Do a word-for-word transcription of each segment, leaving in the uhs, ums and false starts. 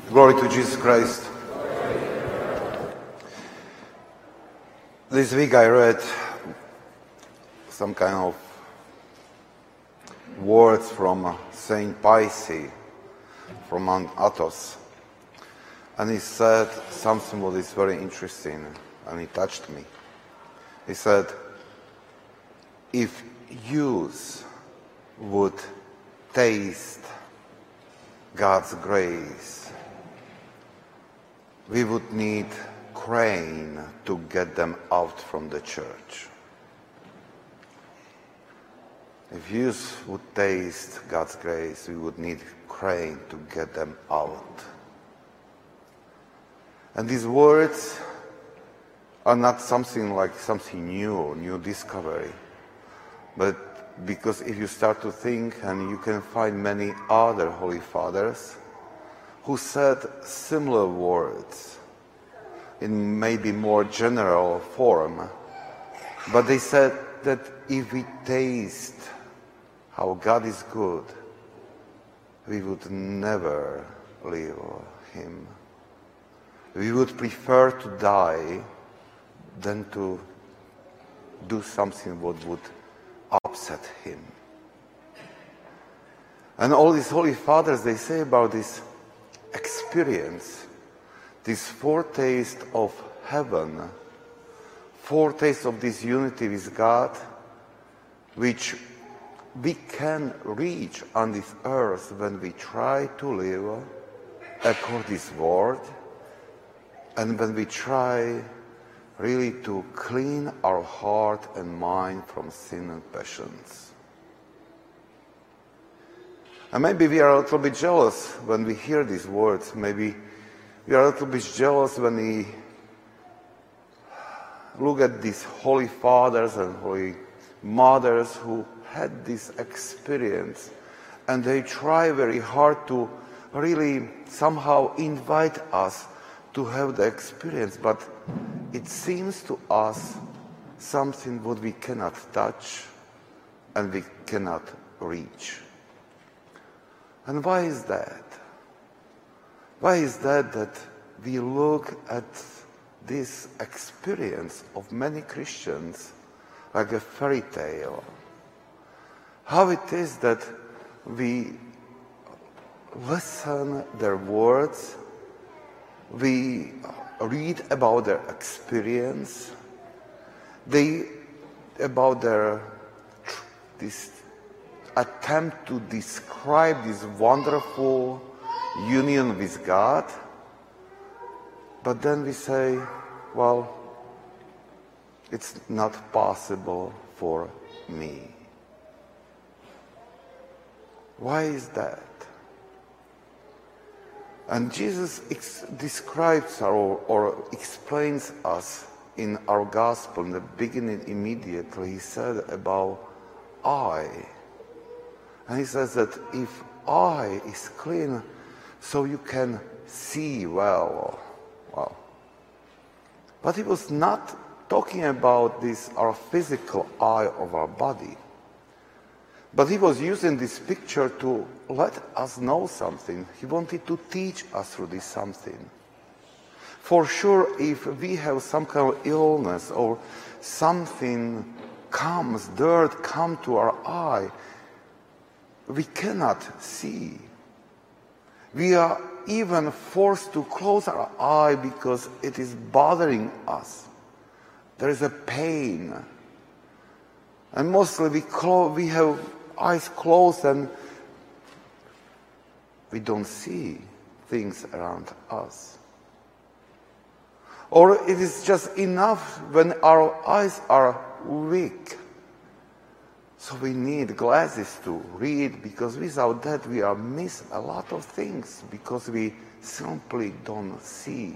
Glory to Jesus Christ. This week I read some kind of words from Saint Paisi from Mount Athos. And he said something that is very interesting, and it touched me. He said, if youth would taste God's grace, we would need crane to get them out from the church. If youth would taste God's grace, we would need crane to get them out. And these words are not something like something new or new discovery, but because if you start to think, and you can find many other Holy Fathers who said similar words in maybe more general form, but they said that if we taste how God is good, we would never leave Him. We would prefer to die than to do something what would upset Him. And all these Holy Fathers, they say about this experience, this foretaste of heaven, foretaste of this unity with God, which we can reach on this earth when we try to live according to His word, and when we try really to clean our heart and mind from sin and passions. And maybe we are a little bit jealous when we hear these words. Maybe we are a little bit jealous when we look at these Holy Fathers and Holy Mothers who had this experience, and they try very hard to really somehow invite us to have the experience, but it seems to us something what we cannot touch and we cannot reach. And why is that? Why is that that we look at this experience of many Christians like a fairy tale? How it is that we listen their words, we read about their experience, they about their this attempt to describe this wonderful union with God, but then we say, well, it's not possible for me. Why is that? And Jesus ex- describes or, or explains us in our gospel, in the beginning immediately, he said about eye. And he says that if eye is clean, so you can see well. Well. But he was not talking about this, our physical eye of our body. But he was using this picture to let us know something. He wanted to teach us through this something. For sure, if we have some kind of illness or something comes, dirt comes to our eye, we cannot see. We are even forced to close our eye because it is bothering us. There is a pain. And mostly we, clo- we have eyes closed and we don't see things around us. Or it is just enough when our eyes are weak. So we need glasses to read, because without that we are miss a lot of things because we simply don't see.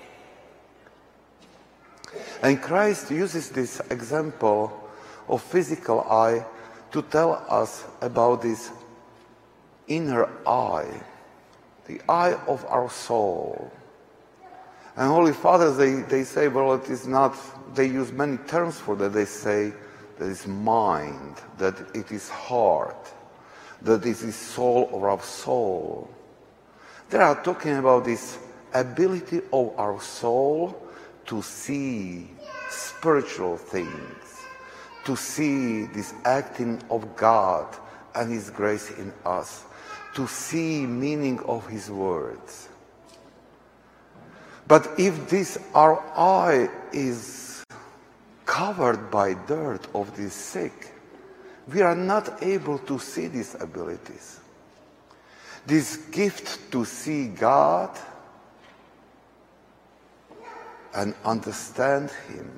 And Christ uses this example of physical eye to tell us about this inner eye, the eye of our soul. And Holy Fathers, they, they say, well, it is not, they use many terms for that. They say that it's mind, that it is heart, that it is soul of our soul. They are talking about this ability of our soul to see spiritual things, to see this acting of God and His grace in us, to see meaning of His words. But if this our eye is covered by dirt of this sick, we are not able to see these abilities. This gift to see God and understand Him,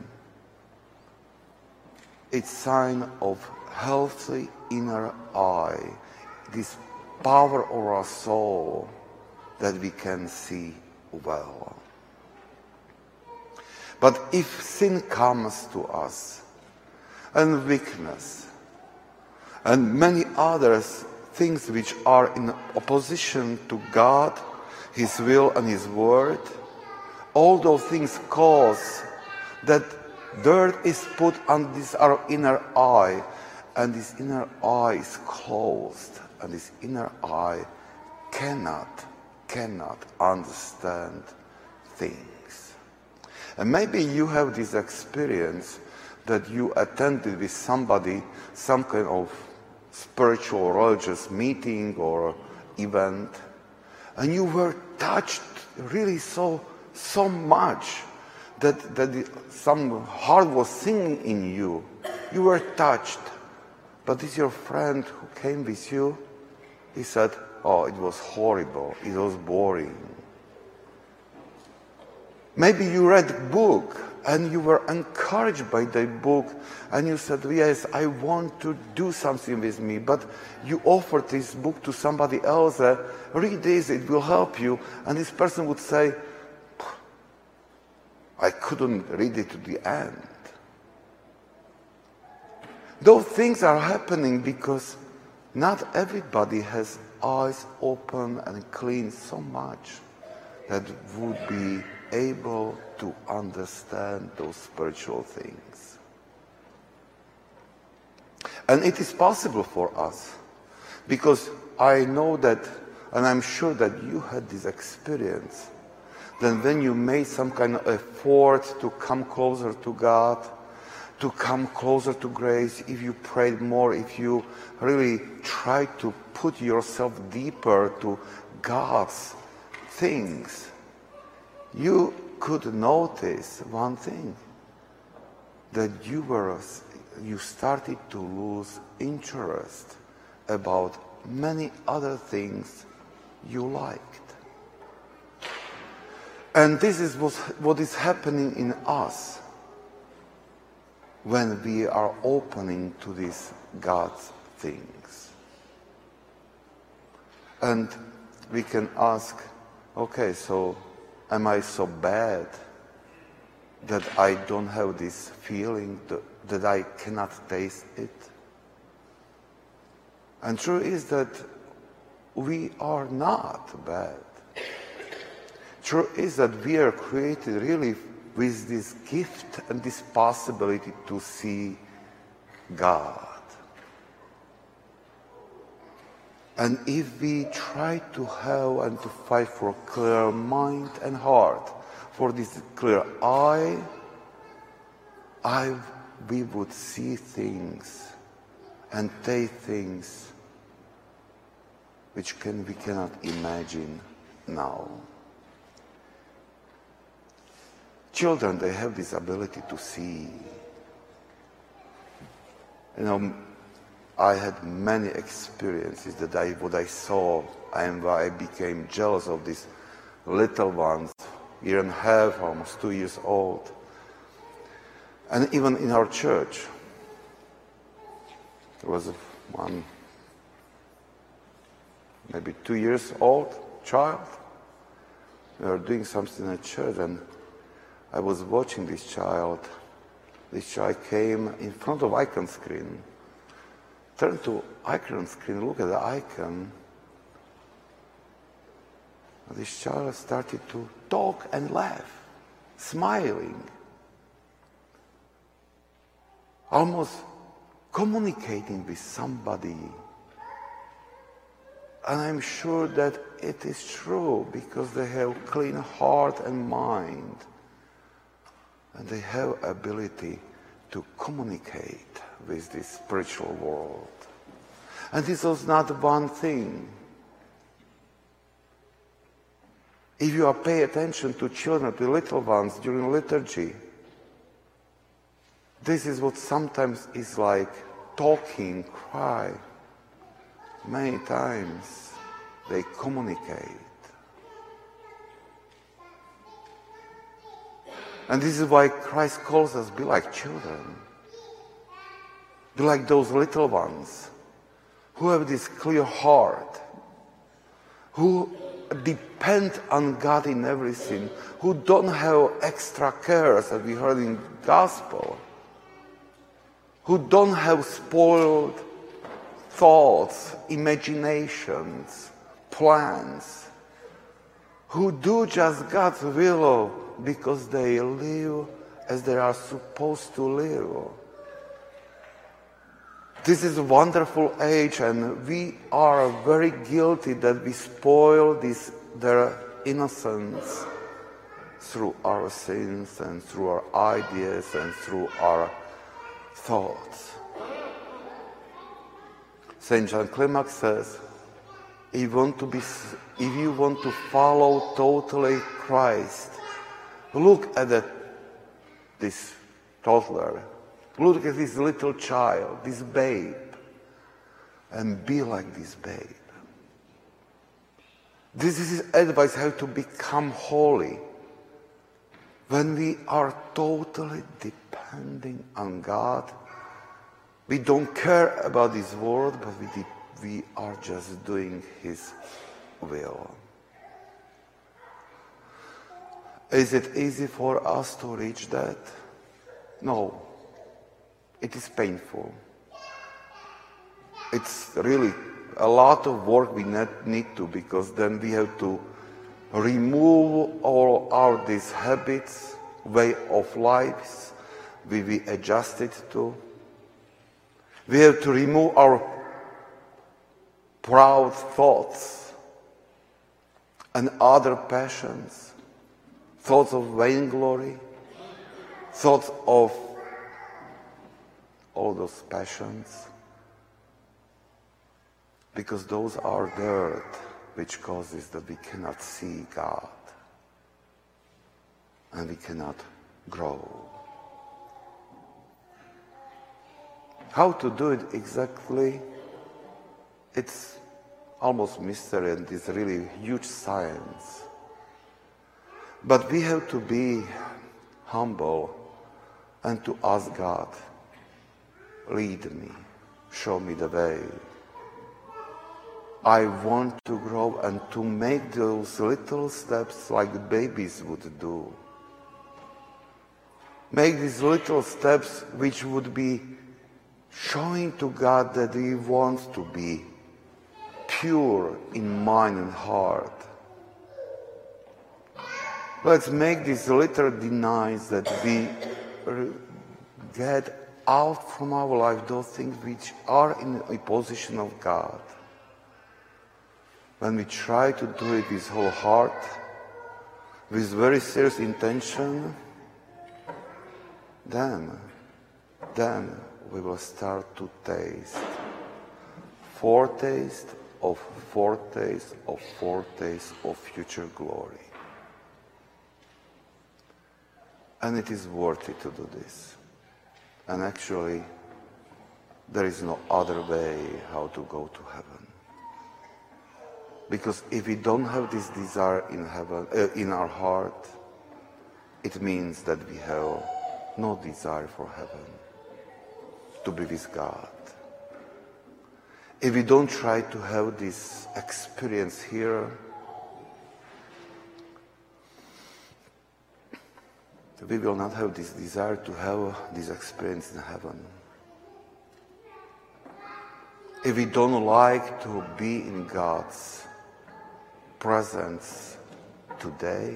it's sign of healthy inner eye, this power of our soul that we can see well. But if sin comes to us, and weakness, and many others things which are in opposition to God, His will and His word, all those things cause that dirt is put on this our inner eye, and this inner eye is closed, and this inner eye cannot, cannot understand things. And maybe you have this experience that you attended with somebody some kind of spiritual religious meeting or event, and you were touched really so so much that that the, some heart was singing in you. You were touched, but this your friend who came with you, he said, "Oh, it was horrible. It was boring." Maybe you read a book and you were encouraged by the book, and you said, "Yes, I want to do something with me," but you offered this book to somebody else, uh, "Read this, it will help you," and this person would say, "I couldn't read it to the end." Those things are happening because not everybody has eyes open and clean so much that would be able to understand those spiritual things. And it is possible for us, because I know that, and I'm sure that you had this experience, that when you made some kind of effort to come closer to God, to come closer to grace, if you prayed more, if you really tried to put yourself deeper to God's things, you could notice one thing, that you were you started to lose interest about many other things you liked. And this is what, what is happening in us when we are opening to these God's things. And we can ask, okay, so am I so bad that I don't have this feeling, that, that I cannot taste it? And true is that we are not bad. True is that we are created really with this gift and this possibility to see God. And if we try to have and to fight for clear mind and heart, for this clear eye, I, we would see things and take things which can, we cannot imagine now. Children, they have this ability to see. You know, I had many experiences that I, what I saw, and I became jealous of these little ones, year and a half, almost two years old. And even in our church, there was one, maybe two years old child. We were doing something at church, and I was watching this child. This child came in front of icon screen, turned to icon screen, look at the icon. And this child started to talk and laugh, smiling, almost communicating with somebody. And I'm sure that it is true because they have clean heart and mind. And they have ability to communicate with this spiritual world. And this was not one thing. If you are pay attention to children, to little ones during liturgy, this is what sometimes is like talking, cry. Many times they communicate. And this is why Christ calls us, be like children. Be like those little ones who have this clear heart, who depend on God in everything, who don't have extra cares, as we heard in the Gospel, who don't have spoiled thoughts, imaginations, plans, who do just God's will because they live as they are supposed to live. This is a wonderful age, and we are very guilty that we spoil this, their innocence through our sins and through our ideas and through our thoughts. Saint John Climac says, if you want to be, if you want to follow totally Christ, look at that, this toddler. Look at this little child, this babe, and be like this babe. This is his advice how to become holy. When we are totally depending on God, we don't care about this world, but we, de- we are just doing His will. Is it easy for us to reach that? No. It is painful. It's really a lot of work we need to, because then we have to remove all our these habits, way of lives we, we adjusted to. We have to remove our proud thoughts and other passions, thoughts of vainglory, thoughts of all those passions, because those are dirt which causes that we cannot see God and we cannot grow. How to do it exactly? It's almost mystery, and it's really huge science. But we have to be humble and to ask God, lead me, show me the way. I want to grow and to make those little steps like babies would do. Make these little steps which would be showing to God that He wants to be pure in mind and heart. Let's make these little denials that we get out from our life those things which are in opposition of God. When we try to do it with whole heart, with very serious intention, then, then we will start to taste foretaste of foretaste of foretaste of future glory. And it is worth it to do this. And actually, there is no other way how to go to heaven. Because if we don't have this desire in heaven, uh, in our heart, it means that we have no desire for heaven, to be with God. If we don't try to have this experience here, we will not have this desire to have this experience in heaven. If we don't like to be in God's presence today,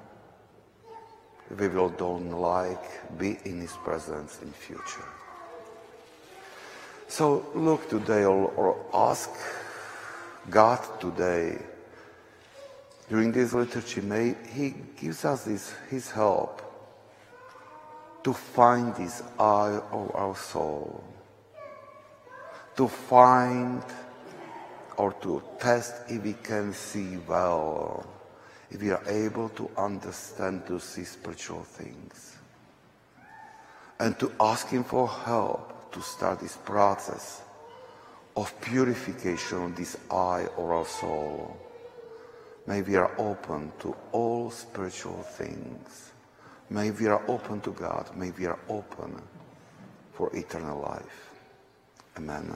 we will don't like be in His presence in future. So look today or, or ask God today, during this liturgy, may He gives us this, His help to find this eye of our soul, to find or to test if we can see well, if we are able to understand, to see spiritual things, and to ask Him for help to start this process of purification of this eye of our soul. May we are open to all spiritual things. May we are open to God. May we are open for eternal life. Amen.